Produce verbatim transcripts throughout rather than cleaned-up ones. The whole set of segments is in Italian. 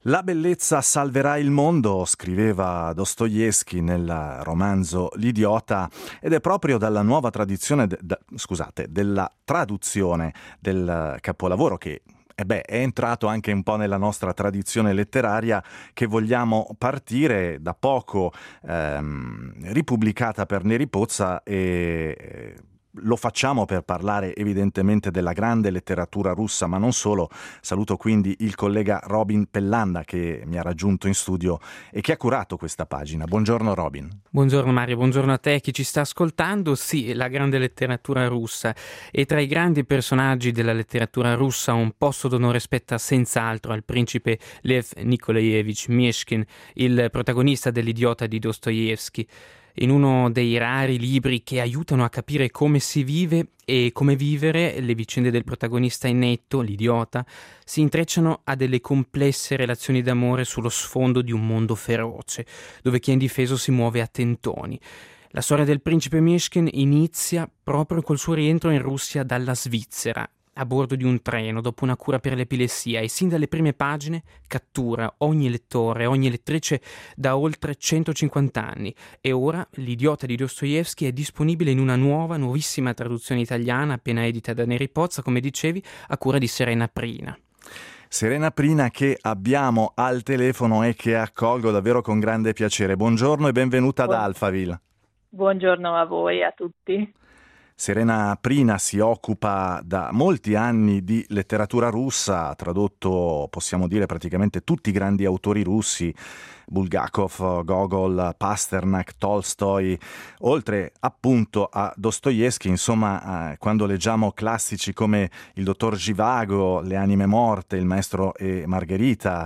La bellezza salverà il mondo, scriveva Dostoevskij nel romanzo L'idiota, ed è proprio dalla nuova tradizione, de- da- scusate, della traduzione del capolavoro che eh beh, è entrato anche un po' nella nostra tradizione letteraria che vogliamo partire da poco, ehm, ripubblicata per Neri Pozza e eh, lo facciamo per parlare evidentemente della grande letteratura russa, ma non solo. Saluto quindi il collega Robin Pellanda che mi ha raggiunto in studio e che ha curato questa pagina. Buongiorno Robin. Buongiorno Mario, buongiorno a te, chi ci sta ascoltando. Sì, la grande letteratura russa, e tra i grandi personaggi della letteratura russa un posto d'onore spetta senz'altro al principe Lev Nikolaevich Myshkin, il protagonista dell'Idiota di Dostoevskij. In uno dei rari libri che aiutano a capire come si vive e come vivere, le vicende del protagonista inetto, l'idiota, si intrecciano a delle complesse relazioni d'amore sullo sfondo di un mondo feroce, dove chi è indifeso si muove a tentoni. La storia del principe Myshkin inizia proprio col suo rientro in Russia dalla Svizzera, a bordo di un treno dopo una cura per l'epilessia, e sin dalle prime pagine cattura ogni lettore, ogni lettrice da oltre centocinquanta anni. E ora L'idiota di Dostoevskij è disponibile in una nuova, nuovissima traduzione italiana appena edita da Neri Pozza, come dicevi, a cura di Serena Prina. Serena Prina che abbiamo al telefono e che accolgo davvero con grande piacere. Buongiorno e benvenuta ad Buon- Alphaville. Buongiorno a voi e a tutti. Serena Prina si occupa da molti anni di letteratura russa, ha tradotto, possiamo dire, praticamente tutti i grandi autori russi, Bulgakov, Gogol, Pasternak, Tolstoi, oltre appunto a Dostoevskij. Insomma, eh, quando leggiamo classici come Il dottor Zhivago, Le anime morte, Il maestro e Margherita,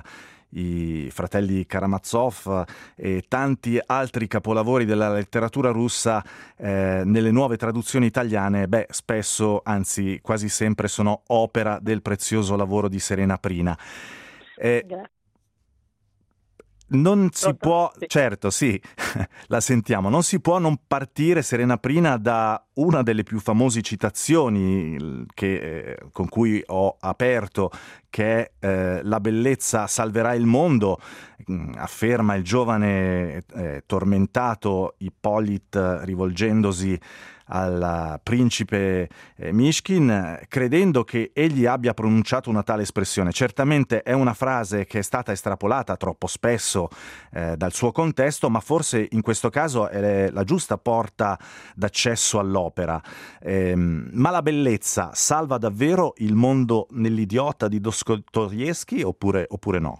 i fratelli Karamazov e tanti altri capolavori della letteratura russa, eh, nelle nuove traduzioni italiane, beh, spesso, anzi quasi sempre, sono opera del prezioso lavoro di Serena Prina. Eh, Grazie. non si Pronto? può, Sì. certo, sì, la sentiamo, non si può non partire, Serena Prina, da una delle più famose citazioni che, eh, con cui ho aperto, che è eh, La bellezza salverà il mondo, mh, afferma il giovane eh, tormentato Ippolit rivolgendosi al principe eh, Myshkin, eh, credendo che egli abbia pronunciato una tale espressione. Certamente è una frase che è stata estrapolata troppo spesso eh, dal suo contesto, ma forse in questo caso è la giusta porta d'accesso all'opera. Ehm, ma la bellezza salva davvero il mondo nell'idiota di Dostoevskij oppure, oppure no?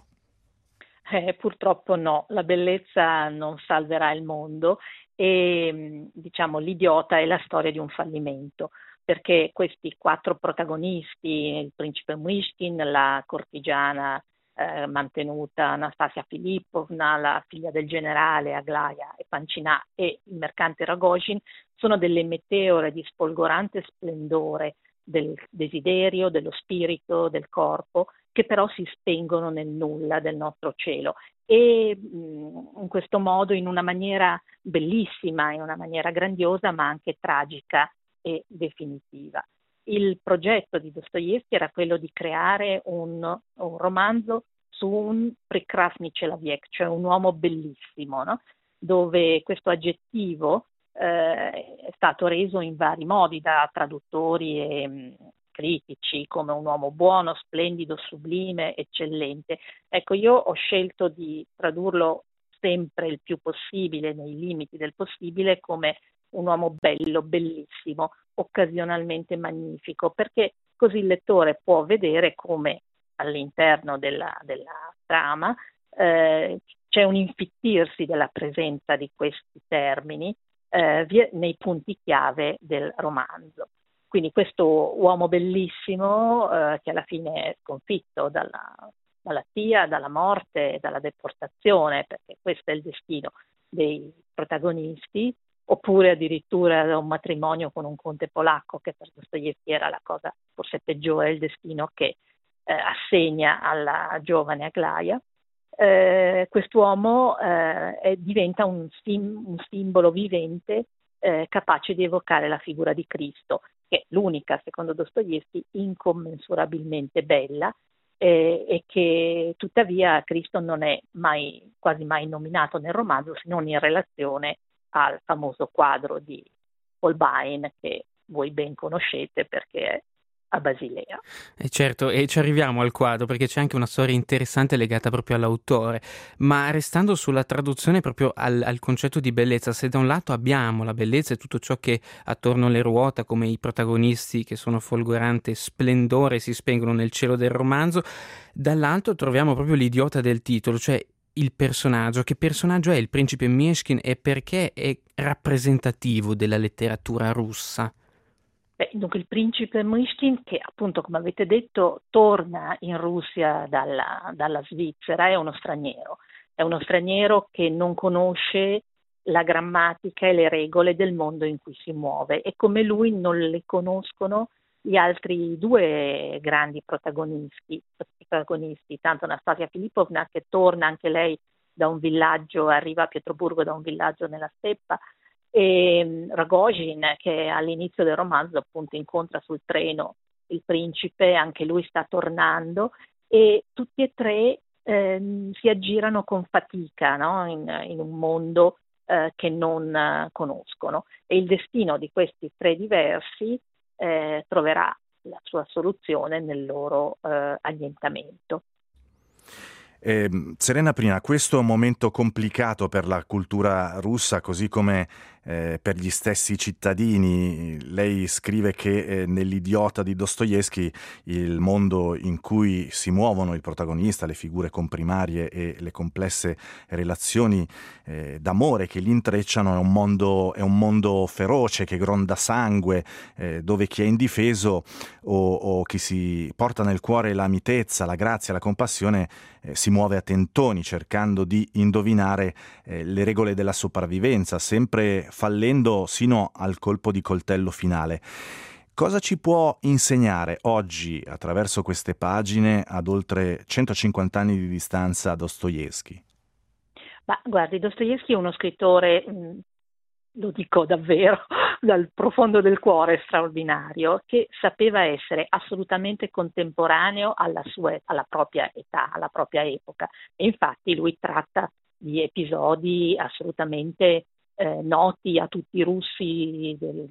Eh, purtroppo no, la bellezza non salverà il mondo e mh, diciamo l'idiota è la storia di un fallimento, perché questi quattro protagonisti, il principe Myshkin, la cortigiana eh, mantenuta Anastasia Filippovna, la figlia del generale Aglaya e Pancina e il mercante Ragozin, sono delle meteore di sfolgorante splendore del desiderio, dello spirito, del corpo, che però si spengono nel nulla del nostro cielo e mh, in questo modo, in una maniera bellissima, in una maniera grandiosa, ma anche tragica e definitiva. Il progetto di Dostoevskij era quello di creare un, un romanzo su un prekrasny человек, cioè un uomo bellissimo, no? Dove questo aggettivo eh, è stato reso in vari modi da traduttori e mh, critici, come un uomo buono, splendido, sublime, eccellente. Ecco, io ho scelto di tradurlo sempre il più possibile, nei limiti del possibile, come un uomo bello, bellissimo, occasionalmente magnifico, perché così il lettore può vedere come all'interno della, della trama eh, c'è un infittirsi della presenza di questi termini eh, via, nei punti chiave del romanzo. Quindi questo uomo bellissimo eh, che alla fine è sconfitto dalla, dalla Tia, dalla morte, dalla deportazione, perché questo è il destino dei protagonisti, oppure addirittura da un matrimonio con un conte polacco, che per Dostoevskij era la cosa forse peggiore, il destino che eh, assegna alla giovane Aglaya. Eh, quest'uomo eh, è, diventa un, sim, un simbolo vivente eh, capace di evocare la figura di Cristo, che è l'unica, secondo Dostoevskij, incommensurabilmente bella eh, e che tuttavia Cristo non è mai, quasi mai nominato nel romanzo, se non in relazione al famoso quadro di Holbein che voi ben conoscete perché è a Basilea. E certo, e ci arriviamo al quadro perché c'è anche una storia interessante legata proprio all'autore, ma restando sulla traduzione proprio al, al concetto di bellezza, se da un lato abbiamo la bellezza e tutto ciò che attorno le ruota, come i protagonisti che sono folgorante splendore e si spengono nel cielo del romanzo, dall'altro troviamo proprio l'idiota del titolo, cioè il personaggio. Che personaggio è il principe Myshkin e perché è rappresentativo della letteratura russa? Beh, dunque il principe Myshkin, che appunto come avete detto torna in Russia dalla, dalla Svizzera, è uno straniero, è uno straniero che non conosce la grammatica e le regole del mondo in cui si muove e come lui non le conoscono gli altri due grandi protagonisti, protagonisti tanto Anastasia Filipovna che torna anche lei da un villaggio, arriva a Pietroburgo da un villaggio nella steppa, e Rogojin che all'inizio del romanzo appunto incontra sul treno il principe, anche lui sta tornando e tutti e tre eh, si aggirano con fatica, no? in, in un mondo eh, che non eh, conoscono e il destino di questi tre diversi eh, troverà la sua soluzione nel loro eh, annientamento. Eh, Serena Prina, questo è un momento complicato per la cultura russa, così come eh, per gli stessi cittadini. Lei scrive che eh, nell'Idiota di Dostoevskij il mondo in cui si muovono il protagonista, le figure comprimarie e le complesse relazioni eh, d'amore che li intrecciano è un mondo, è un mondo feroce che gronda sangue, eh, dove chi è indifeso o, o chi si porta nel cuore la mitezza, la grazia, la compassione eh, si muove a tentoni cercando di indovinare eh, le regole della sopravvivenza, sempre fallendo sino al colpo di coltello finale. Cosa ci può insegnare oggi, attraverso queste pagine, ad oltre centocinquanta anni di distanza, Dostoevskij? Ma guardi, Dostoevskij è uno scrittore, mh, lo dico davvero, dal profondo del cuore, straordinario, che sapeva essere assolutamente contemporaneo alla sua, alla propria età, alla propria epoca. E infatti lui tratta di episodi assolutamente eh, noti a tutti i russi del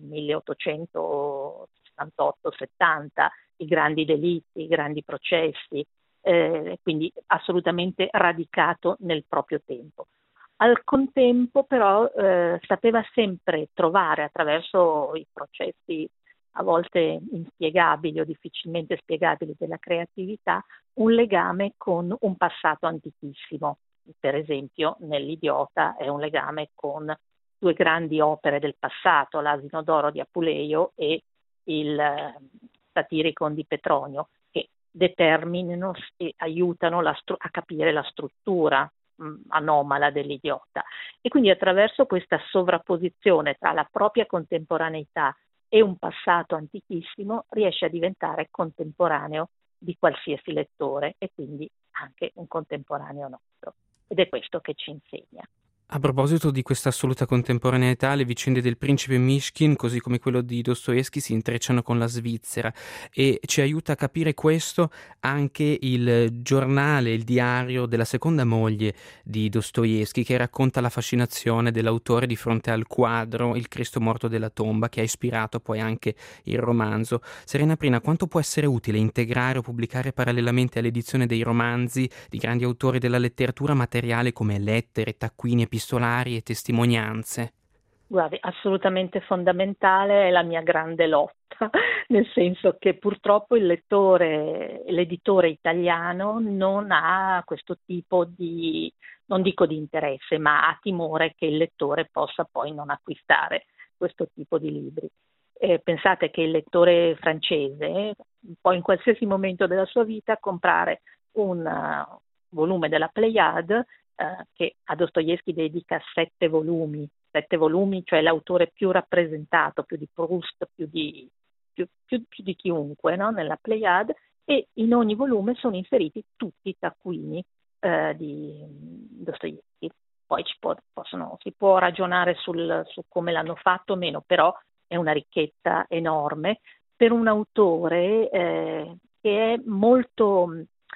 milleottocentosessantotto settanta, i grandi delitti, i grandi processi, eh, quindi assolutamente radicato nel proprio tempo. Al contempo però eh, sapeva sempre trovare attraverso i processi a volte inspiegabili o difficilmente spiegabili della creatività un legame con un passato antichissimo. Per esempio nell'Idiota è un legame con due grandi opere del passato, l'Asino d'oro di Apuleio e il eh, Satiricon di Petronio, che determinano e aiutano la stru- a capire la struttura anomala dell'Idiota e quindi attraverso questa sovrapposizione tra la propria contemporaneità e un passato antichissimo riesce a diventare contemporaneo di qualsiasi lettore e quindi anche un contemporaneo nostro ed è questo che ci insegna. A proposito di questa assoluta contemporaneità, le vicende del principe Myshkin, così come quello di Dostoevskij, si intrecciano con la Svizzera e ci aiuta a capire questo anche il giornale, il diario della seconda moglie di Dostoevskij, che racconta la fascinazione dell'autore di fronte al quadro Il Cristo morto della tomba, che ha ispirato poi anche il romanzo. Serena Prina, quanto può essere utile integrare o pubblicare parallelamente all'edizione dei romanzi di grandi autori della letteratura materiale come lettere, taccuini, epistolari e testimonianze? Guardi, assolutamente fondamentale, è la mia grande lotta, nel senso che purtroppo il lettore, l'editore italiano non ha questo tipo di, non dico di interesse, ma ha timore che il lettore possa poi non acquistare questo tipo di libri. Eh, pensate che il lettore francese può in qualsiasi momento della sua vita comprare un uh, volume della Pléiade eh, che a Dostoevskij dedica sette volumi, sette volumi, cioè l'autore più rappresentato, più di Proust, più di, più, più, più di chiunque, no? Nella Pléiade, e in ogni volume sono inseriti tutti i taccuini eh, di Dostoevskij. Poi ci può, possono, si può ragionare sul, su come l'hanno fatto o meno, però è una ricchezza enorme per un autore eh, che è molto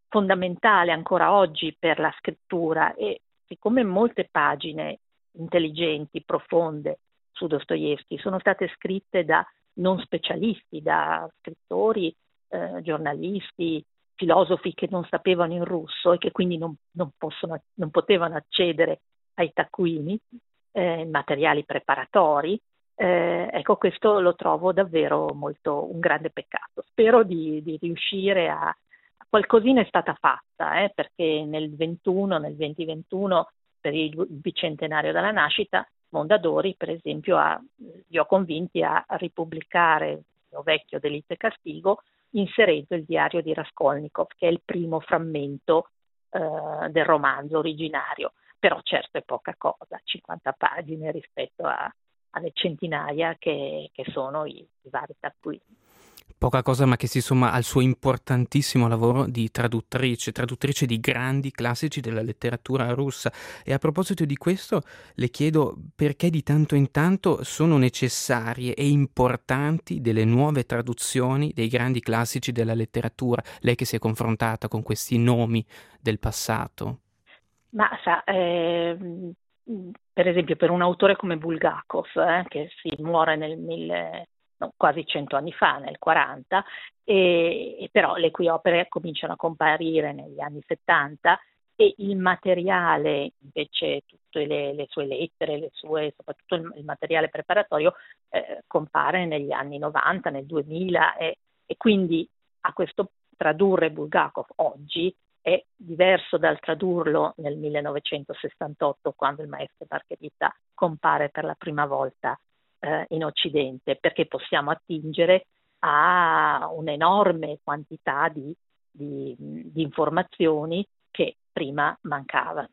fondamentale ancora oggi per la scrittura, e siccome molte pagine intelligenti, profonde su Dostoevskij sono state scritte da non specialisti, da scrittori, eh, giornalisti, filosofi che non sapevano in russo e che quindi non, non, possono, non potevano accedere ai taccuini, eh, materiali preparatori, eh, ecco, questo lo trovo davvero molto un grande peccato. Spero di, di riuscire a... Qualcosina è stata fatta, eh, perché nel ventuno, nel duemilaventuno, per il bicentenario della nascita, Mondadori, per esempio, ha, li ho convinti a, a ripubblicare il mio vecchio Delitto e Castigo, inserendo il diario di Raskolnikov, che è il primo frammento eh, del romanzo originario. Però certo è poca cosa, cinquanta pagine rispetto a, alle centinaia che, che sono i, i vari taccuini. Poca cosa, ma che si somma al suo importantissimo lavoro di traduttrice, traduttrice di grandi classici della letteratura russa. E a proposito di questo, le chiedo perché di tanto in tanto sono necessarie e importanti delle nuove traduzioni dei grandi classici della letteratura, lei che si è confrontata con questi nomi del passato. Ma sa, eh, per esempio per un autore come Bulgakov, eh, che si muore nel mille... No, quasi cento anni fa, nel quaranta, e, e però le cui opere cominciano a comparire negli anni settanta, e il materiale, invece tutte le, le sue lettere, le sue, soprattutto il, il materiale preparatorio, eh, compare negli anni novanta, nel duemila, e, e quindi a questo tradurre Bulgakov oggi è diverso dal tradurlo nel millenovecentosessantotto, quando il maestro Margherita compare per la prima volta in Occidente, perché possiamo attingere a un'enorme quantità di, di, di informazioni che prima mancavano.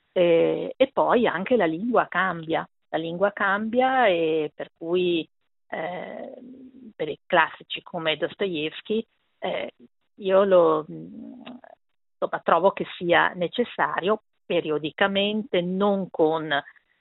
E, e poi anche la lingua cambia, la lingua cambia, e per cui eh, per i classici come Dostoevskij eh, io lo, insomma, trovo che sia necessario periodicamente, non con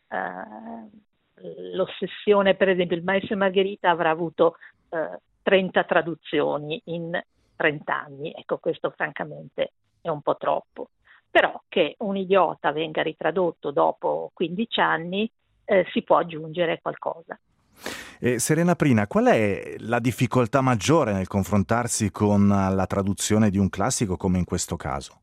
eh, l'ossessione. Per esempio il maestro Margherita avrà avuto eh, trenta traduzioni in trenta anni, ecco, questo francamente è un po' troppo, però che un idiota venga ritradotto dopo quindici anni eh, si può aggiungere qualcosa. Eh, Serena Prina, qual è la difficoltà maggiore nel confrontarsi con la traduzione di un classico come in questo caso?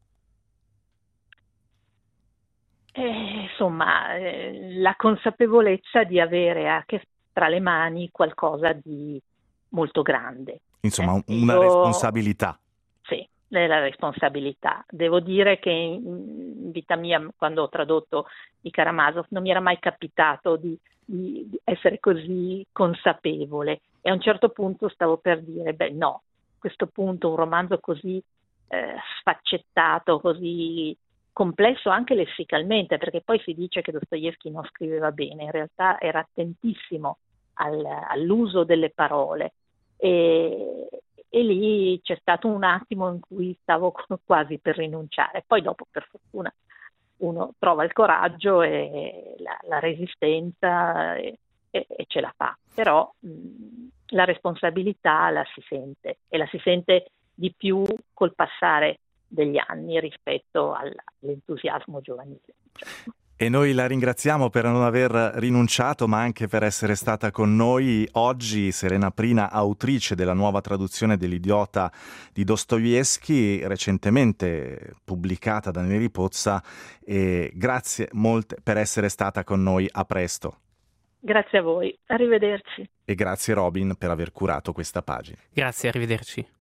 Eh, insomma, eh, la consapevolezza di avere a che tra le mani qualcosa di molto grande. Insomma, Eh, una io, responsabilità. Sì, la responsabilità. Devo dire che in vita mia, quando ho tradotto i Karamazov, non mi era mai capitato di, di, di essere così consapevole. E a un certo punto stavo per dire, beh no, a questo punto un romanzo così eh, sfaccettato, così complesso anche lessicalmente, perché poi si dice che Dostoevskij non scriveva bene, in realtà era attentissimo al, all'uso delle parole, e, e lì c'è stato un attimo in cui stavo quasi per rinunciare. Poi dopo, per fortuna, uno trova il coraggio e la, la resistenza e, e, e ce la fa, però mh, la responsabilità la si sente, e la si sente di più col passare degli anni rispetto all'entusiasmo giovanile. E noi la ringraziamo per non aver rinunciato, ma anche per essere stata con noi oggi. Serena Prina, autrice della nuova traduzione dell'Idiota di Dostoevskij, recentemente pubblicata da Neri Pozza, e grazie molte per essere stata con noi. A presto. Grazie a voi, arrivederci. E grazie Robin per aver curato questa pagina. Grazie, arrivederci.